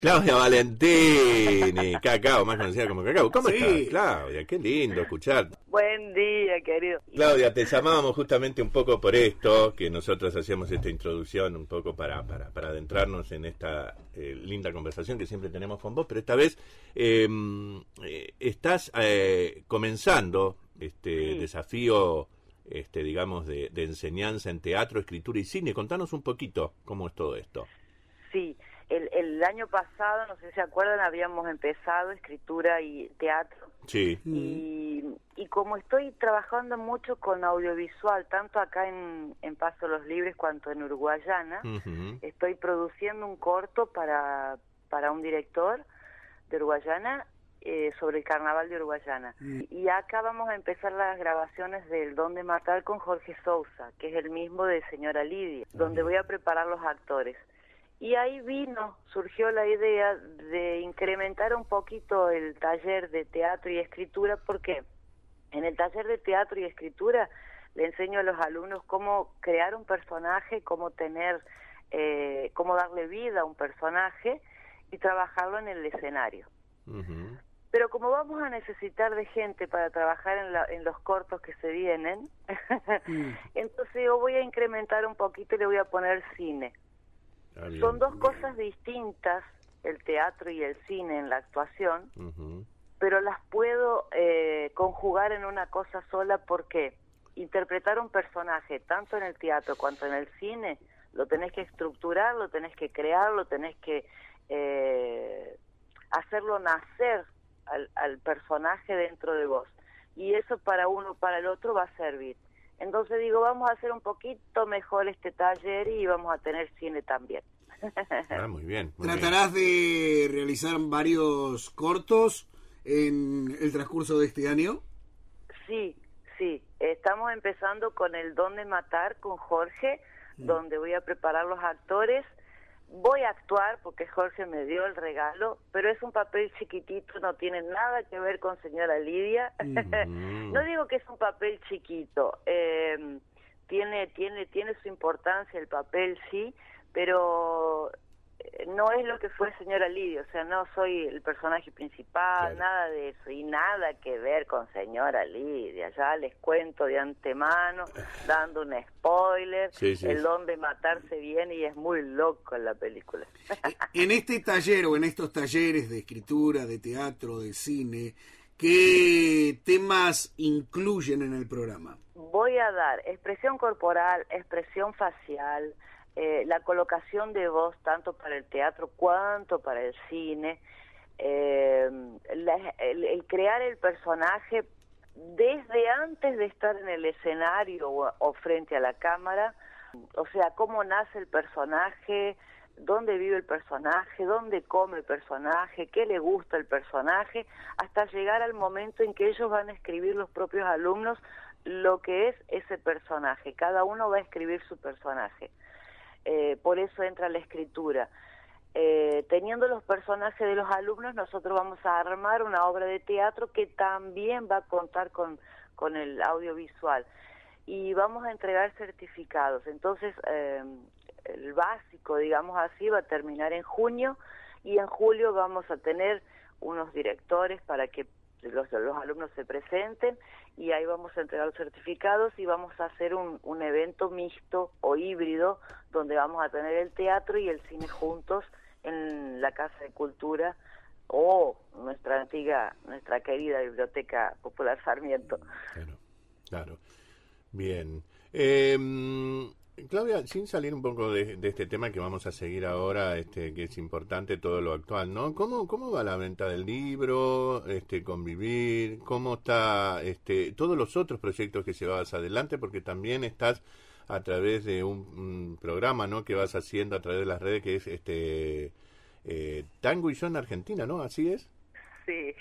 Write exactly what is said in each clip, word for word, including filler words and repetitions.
Claudia Valentini, Cacao, más conocida como Cacao. ¿Cómo Sí. estás, Claudia? Qué lindo escucharte. Buen día, querido. Claudia, te llamábamos justamente un poco por esto, que nosotros hacíamos esta introducción un poco para, para, para adentrarnos en esta eh, linda conversación que siempre tenemos con vos, pero esta vez eh, eh, estás eh, comenzando este Sí. desafío, este digamos, de, de enseñanza en teatro, escritura y cine. Contanos un poquito cómo es todo esto. Sí, el, el año pasado, no sé si se acuerdan, habíamos empezado escritura y teatro. Sí. Y, y como estoy trabajando mucho con audiovisual, tanto acá en, en Paso Los Libres cuanto en Uruguayana, Uh-huh. estoy produciendo un corto para, para un director de Uruguayana eh, sobre el carnaval de Uruguayana. Mm. Y acá vamos a empezar las grabaciones del Don de Matar con Jorge Sousa, que es el mismo de Señora Lidia, donde voy a preparar los actores. Y ahí vino, surgió la idea de incrementar un poquito el taller de teatro y escritura, porque en el taller de teatro y escritura le enseño a los alumnos cómo crear un personaje, cómo tener, eh, cómo darle vida a un personaje y trabajarlo en el escenario. Uh-huh. Pero como vamos a necesitar de gente para trabajar en, la, en los cortos que se vienen, Mm. entonces yo voy a incrementar un poquito y le voy a poner cine. Ah, bien. Son dos cosas distintas, el teatro y el cine en la actuación, Uh-huh. pero las puedo eh, conjugar en una cosa sola porque interpretar un personaje, tanto en el teatro cuanto en el cine, lo tenés que estructurar, lo tenés que crear, lo tenés que eh, hacerlo nacer al, al personaje dentro de vos. Y eso para uno, para el otro va a servir. Entonces digo, vamos a hacer un poquito mejor este taller y vamos a tener cine también. Ah, muy bien. Muy bien. ¿Tratarás de realizar varios cortos en el transcurso de este año? Sí, sí. Estamos empezando con el Don de Matar con Jorge, Mm. donde voy a preparar los actores. Voy a actuar porque Jorge me dio el regalo, pero es un papel chiquitito, no tiene nada que ver con Señora Lidia. Mm. No digo que es un papel chiquito, eh, tiene, tiene, tiene su importancia el papel, sí, pero eh, no es lo que fue Señora Lidia, o sea, no soy el personaje principal, Claro. nada de eso, y nada que ver con Señora Lidia, ya les cuento de antemano, dando un spoiler, Sí, sí, el sí. don de matarse viene y es muy loco en la película. En este taller o en estos talleres de escritura, de teatro, de cine, ¿qué temas incluyen en el programa? Voy a dar expresión corporal, expresión facial, eh, la colocación de voz tanto para el teatro cuanto para el cine, eh, la- el, el crear el personaje desde antes de estar en el escenario o, o frente a la cámara, o sea, cómo nace el personaje, dónde vive el personaje, dónde come el personaje, qué le gusta el personaje, hasta llegar al momento en que ellos van a escribir los propios alumnos lo que es ese personaje. Cada uno va a escribir su personaje. Eh, por eso entra la escritura. Eh, teniendo los personajes de los alumnos, nosotros vamos a armar una obra de teatro que también va a contar con, con el audiovisual. Y vamos a entregar certificados. Entonces, eh, el básico, digamos así, va a terminar en junio y en julio vamos a tener unos directores para que los, los alumnos se presenten y ahí vamos a entregar los certificados y vamos a hacer un, un evento mixto o híbrido donde vamos a tener el teatro y el cine juntos en la Casa de Cultura o nuestra antigua, nuestra querida Biblioteca Popular Sarmiento. Claro, claro. Bien. Eh, Claudia, sin salir un poco de, de este tema que vamos a seguir ahora, este, que es importante todo lo actual, ¿no? ¿Cómo, cómo va la venta del libro, este, Convivir? ¿Cómo está, este, todos los otros proyectos que llevabas adelante? Porque también estás a través de un, un programa, ¿no? Que vas haciendo a través de las redes, que es, este, eh, Tango y Yo en Argentina, ¿no? ¿Así es? Sí,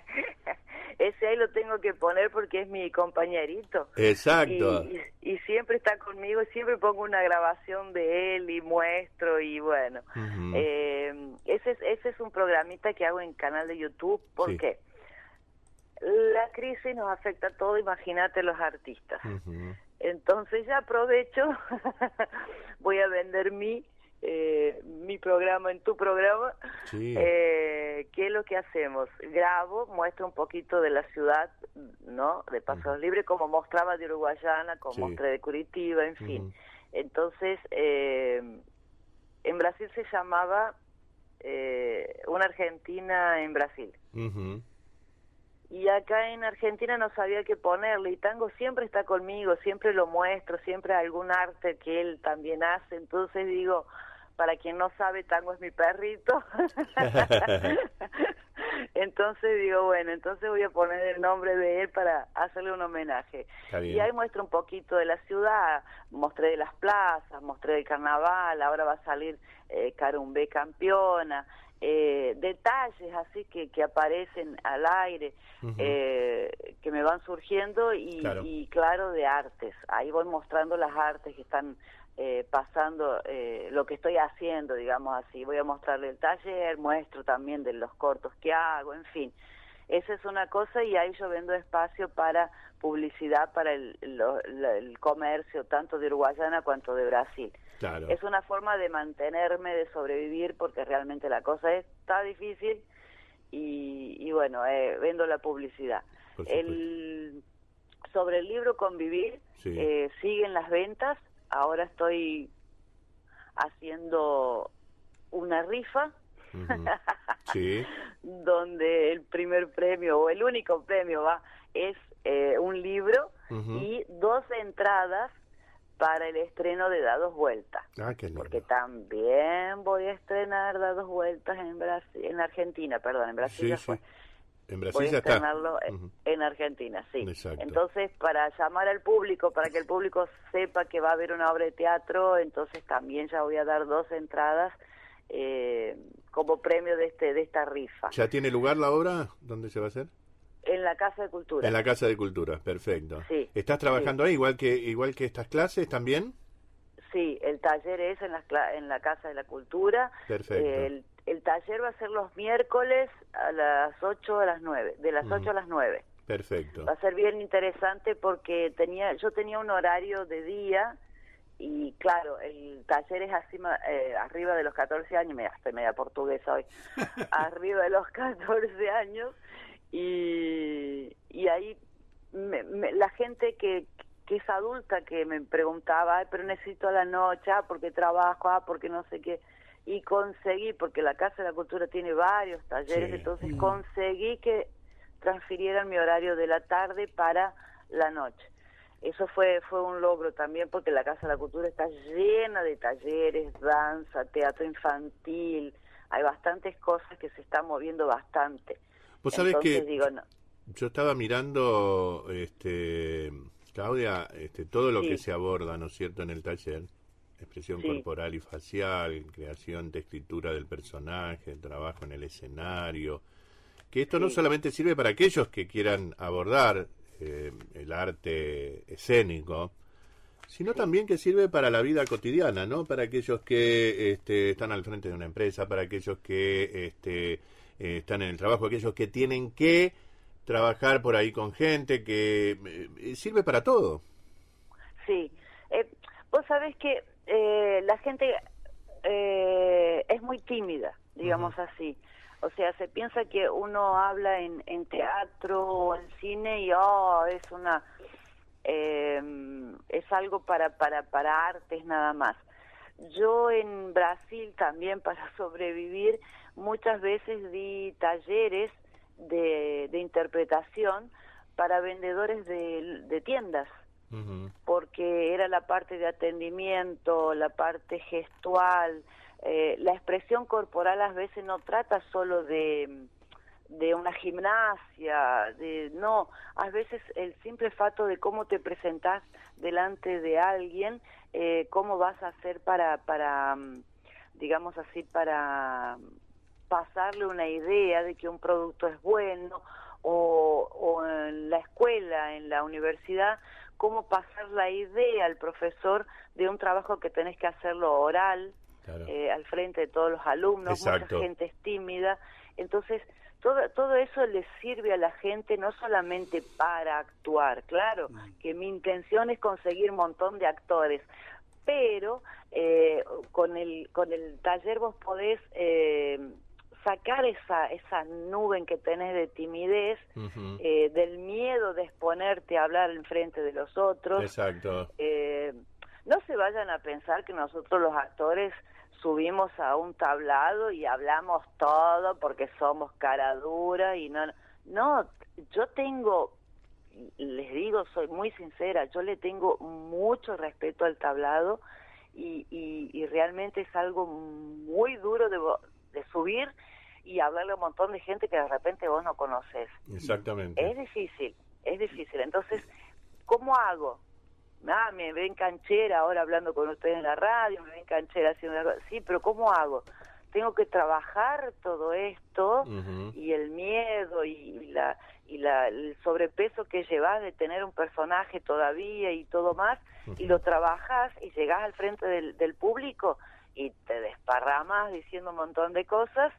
ese ahí lo tengo que poner porque es mi compañerito. Exacto. Y, y, y siempre está conmigo, siempre pongo una grabación de él y muestro y bueno. Uh-huh. eh, ese, es, ese es un programita que hago en canal de YouTube porque Sí. la crisis nos afecta a todo, imagínate los artistas. Uh-huh. Entonces ya aprovecho, voy a vender mi eh, mi programa en tu programa, Sí. eh, ¿qué es lo que hacemos? Grabo, muestro un poquito de la ciudad, ¿no? De Pasos Ujú. Libres, como mostraba de Uruguayana, como Sí. mostré de Curitiba, en fin. Ujú. Entonces, eh, en Brasil se llamaba eh, Una Argentina en Brasil. Ujú. Y acá en Argentina no sabía qué ponerle, y Tango siempre está conmigo, siempre lo muestro, siempre algún arte que él también hace, entonces digo, para quien no sabe, Tango es mi perrito. Entonces digo, bueno, entonces voy a poner el nombre de él para hacerle un homenaje. Está bien. Y ahí muestro un poquito de la ciudad, mostré de las plazas, mostré del carnaval, ahora va a salir eh, Carumbé campeona, eh, detalles así que, que aparecen al aire, Ujú. eh, que me van surgiendo y Claro. y claro, de artes. Ahí voy mostrando las artes que están eh, pasando, eh, lo que estoy haciendo, digamos así. Voy a mostrarle el taller, muestro también de los cortos que hago, en fin. Esa es una cosa, y ahí yo vendo espacio para publicidad para el, lo- la- el comercio, tanto de Uruguayana cuanto de Brasil. Claro. Es una forma de mantenerme, de sobrevivir, porque realmente la cosa está difícil, y, y bueno, eh, vendo la publicidad. Por supuesto. El, sobre el libro Convivir, Sí. eh, siguen las ventas. Ahora estoy haciendo una rifa Ujú. Sí. donde el primer premio, o el único premio, va es eh, un libro Ujú. y dos entradas para el estreno de Dados Vueltas. Ah, qué lindo. Porque también voy a estrenar Dados Vueltas en Brasil, en Argentina, perdón, en Brasil Sí, ya sí. fue. En Voy Brasil a ya está. estrenarlo en- Ujú. en Argentina, sí. Exacto. Entonces, para llamar al público, para que el público sepa que va a haber una obra de teatro, entonces también ya voy a dar dos entradas eh, como premio de este de esta rifa. ¿Ya tiene lugar la obra? ¿Dónde se va a hacer? En la Casa de Cultura. En la Casa de Cultura, perfecto. Sí, ¿Estás trabajando ahí igual que igual que estas clases también? Sí, el taller es en la, cla- en la Casa de la Cultura. Perfecto. El, el taller va a ser los miércoles a las ocho a las nueve, de las Ujú. ocho a las nueve. Perfecto. Va a ser bien interesante porque tenía yo tenía un horario de día, y claro, el taller es así, ma- eh, arriba de los catorce años, me estoy media portuguesa hoy, arriba de los catorce años, y, y ahí me- me- la gente que, que es adulta que me preguntaba, "Ay, pero necesito a la noche, ah, porque trabajo, ah, porque no sé qué", y conseguí, porque la Casa de la Cultura tiene varios talleres, Sí. entonces Mm. conseguí que transfirieran mi horario de la tarde para la noche. Eso fue fue un logro también, porque la Casa de la Cultura está llena de talleres, danza, teatro infantil, hay bastantes cosas que se están moviendo bastante. Vos sabés Entonces que digo, no, yo estaba mirando, este, Claudia, este, todo lo Sí. que se aborda, ¿no es cierto?, en el taller. Expresión Sí. corporal y facial, creación de escritura del personaje, trabajo en el escenario. Que esto no Sí. solamente sirve para aquellos que quieran abordar eh, el arte escénico, sino también que sirve para la vida cotidiana, ¿no? Para aquellos que este, están al frente de una empresa, para aquellos que este, eh, están en el trabajo, aquellos que tienen que trabajar por ahí con gente, que eh, sirve para todo. sí. Eh, vos sabés que eh, la gente eh, es muy tímida, digamos Ujú. así. O sea, se piensa que uno habla en, en teatro o en cine y oh, es una eh, es algo para para para artes nada más. Yo en Brasil también, para sobrevivir, muchas veces di talleres de, de interpretación para vendedores de, de tiendas, Ujú. porque era la parte de atendimiento, la parte gestual, eh, la expresión corporal a veces no trata solo de, de una gimnasia, de no, a veces el simple fato de cómo te presentás delante de alguien, eh, cómo vas a hacer para, para, digamos así, para pasarle una idea de que un producto es bueno, o, o en la escuela, en la universidad, cómo pasar la idea al profesor de un trabajo que tenés que hacerlo oral, Claro. eh, al frente de todos los alumnos. Exacto. Mucha gente es tímida, entonces todo, todo eso le sirve a la gente no solamente para actuar, claro, que mi intención es conseguir un montón de actores, pero eh, con el con el taller vos podés eh, sacar esa esa nube que tenés de timidez, uh-huh. eh, del miedo de exponerte a hablar en frente de los otros. Exacto. Eh, no se vayan a pensar que nosotros los actores subimos a un tablado y hablamos todo porque somos cara dura y no... No, yo tengo, les digo, soy muy sincera, yo le tengo mucho respeto al tablado y, y, y realmente es algo muy duro de, de subir y hablarle a un montón de gente que de repente vos no conoces. Exactamente. Es difícil, es difícil. Entonces, ¿cómo hago? Ah, me ven canchera ahora hablando con ustedes en la radio, me ven canchera haciendo algo. Sí, pero ¿cómo hago? Tengo que trabajar todo esto, uh-huh. y el miedo y, y la y la el sobrepeso que llevas de tener un personaje todavía y todo más, uh-huh. y lo trabajas y llegás al frente del, del público y te desparramas diciendo un montón de cosas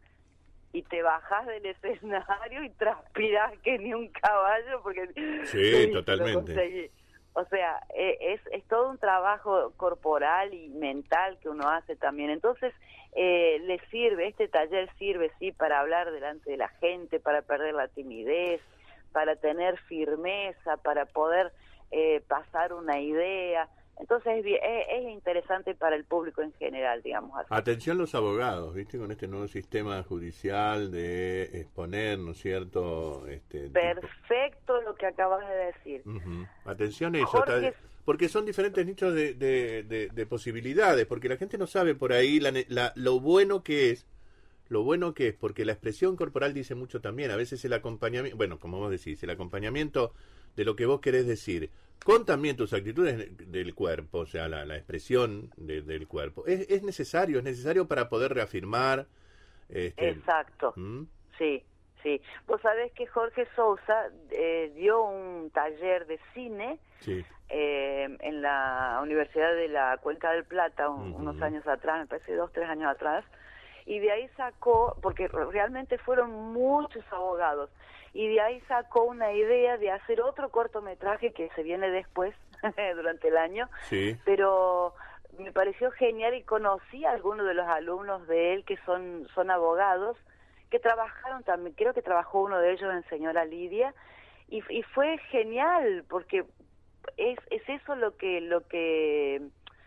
y te bajás del escenario y transpirás que ni un caballo porque sí, totalmente. O sea, es, es todo un trabajo corporal y mental que uno hace también. Entonces, eh, le sirve, este taller sirve, sí, para hablar delante de la gente, para perder la timidez, para tener firmeza, para poder eh, pasar una idea. Entonces, es, es interesante para el público en general, digamos así. Atención los abogados, ¿viste? Con este nuevo sistema judicial de exponer, ¿no es cierto? Este, Perfecto tipo... lo que acabas de decir. Uh-huh. Atención a eso, Jorge... porque son diferentes nichos de, de, de, de posibilidades, porque la gente no sabe por ahí la, la, lo bueno que es, lo bueno que es, porque la expresión corporal dice mucho también. A veces el acompañamiento, bueno, como vos decís, el acompañamiento de lo que vos querés decir, con también tus actitudes del cuerpo, o sea, la, la expresión de, del cuerpo. Es, es necesario, es necesario para poder reafirmar. Este, Exacto, ¿Mm? sí, sí. Vos sabés que Jorge Sousa eh, dio un taller de cine, sí. eh, en la Universidad de la Cuenca del Plata, un, uh-huh. unos años atrás, me parece dos, tres años atrás, y de ahí sacó, porque realmente fueron muchos abogados, y de ahí sacó una idea de hacer otro cortometraje que se viene después, durante el año, sí. pero me pareció genial y conocí a algunos de los alumnos de él que son, son abogados, que trabajaron también, creo que trabajó uno de ellos en Señora Lidia, y, y fue genial, porque es, es eso lo que, lo que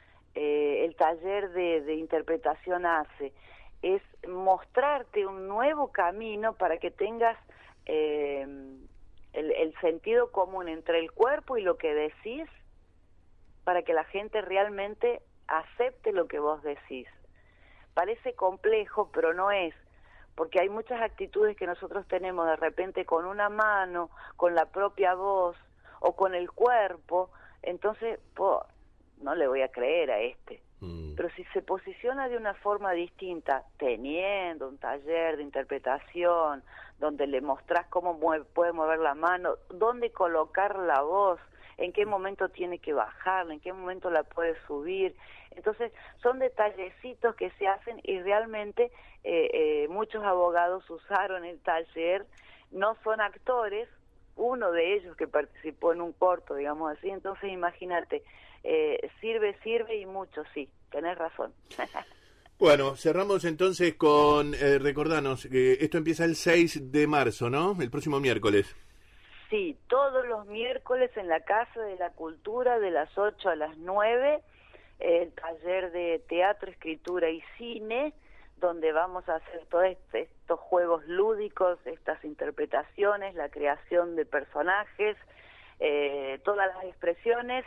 eh, el taller de, de interpretación hace, es mostrarte un nuevo camino para que tengas eh, el, el sentido común entre el cuerpo y lo que decís, para que la gente realmente acepte lo que vos decís. Parece complejo, pero no es, porque hay muchas actitudes que nosotros tenemos de repente con una mano, con la propia voz o con el cuerpo, entonces, po, no le voy a creer a este. Pero si se posiciona de una forma distinta, teniendo un taller de interpretación, donde le mostrás cómo mueve, puede mover la mano, dónde colocar la voz, en qué momento tiene que bajarla, en qué momento la puede subir. Entonces, son detallecitos que se hacen y realmente eh, eh, muchos abogados usaron el taller, no son actores, uno de ellos que participó en un corto, digamos así, entonces imagínate, eh, sirve, sirve y mucho, sí, tenés razón. Bueno, cerramos entonces con, eh, recordanos, que esto empieza el seis de marzo, ¿no? El próximo miércoles. Sí, todos los miércoles en la Casa de la Cultura de las ocho a las nueve, el taller de teatro, escritura y cine, donde vamos a hacer todos este, estos juegos lúdicos, estas interpretaciones, la creación de personajes, eh, todas las expresiones,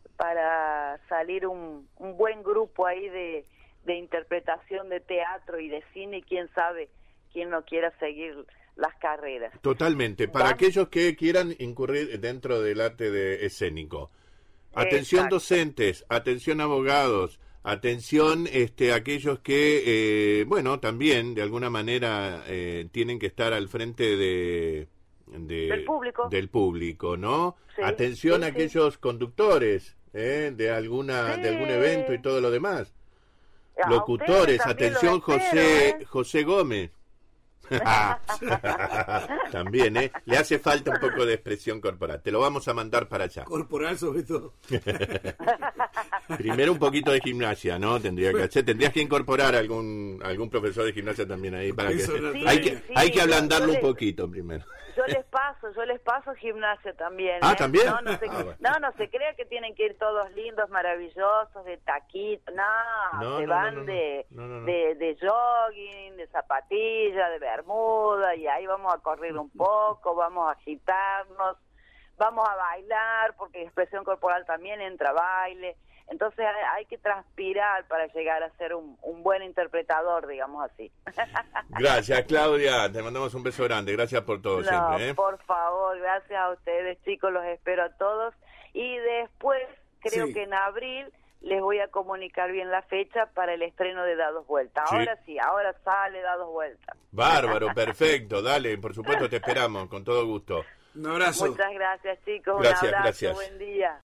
para salir un, un buen grupo ahí de, de interpretación de teatro y de cine, y quién sabe, quién no quiera seguir las carreras. Totalmente, para ¿Va? aquellos que quieran incurrir dentro del arte de escénico. Atención Exacto. docentes, atención abogados, atención este aquellos que, eh, bueno, también de alguna manera eh, tienen que estar al frente de, de del público, del público, ¿no? Sí, atención sí, a aquellos sí. conductores eh, de alguna sí. de algún evento y todo lo demás. A Locutores, atención José espero, ¿eh? José Gómez. También, ¿eh? Le hace falta un poco de expresión corporal. Te lo vamos a mandar para allá. Corporal sobre todo. Primero un poquito de gimnasia, ¿no? Tendría que hacer, tendrías que incorporar algún algún profesor de gimnasia también ahí para que Eso no hay que sí, hay que ablandarlo yo un les- poquito primero. Yo les paso, yo les paso gimnasia también. Ah, ¿eh? ¿también? No, no se, Ah, bueno. no, no se crea que tienen que ir todos lindos, maravillosos, de taquito. No, No, se no, van no, no. de, No, no, no. de de jogging, de zapatilla, de bermuda, y ahí vamos a correr un poco, vamos a agitarnos, vamos a bailar, porque expresión corporal también entra baile. Entonces hay, hay que transpirar para llegar a ser un, un buen interpretador, digamos así. Gracias, Claudia. Te mandamos un beso grande. Gracias por todo No, siempre, ¿eh? por favor, gracias a ustedes, chicos, los espero a todos. Y después, creo Sí. que en abril les voy a comunicar bien la fecha para el estreno de Dados Vueltas. Sí. Ahora sí, ahora sale Dados Vueltas. Bárbaro, perfecto. Dale, por supuesto te esperamos, con todo gusto. Un abrazo. Muchas gracias, chicos. Gracias, un abrazo, gracias. buen día.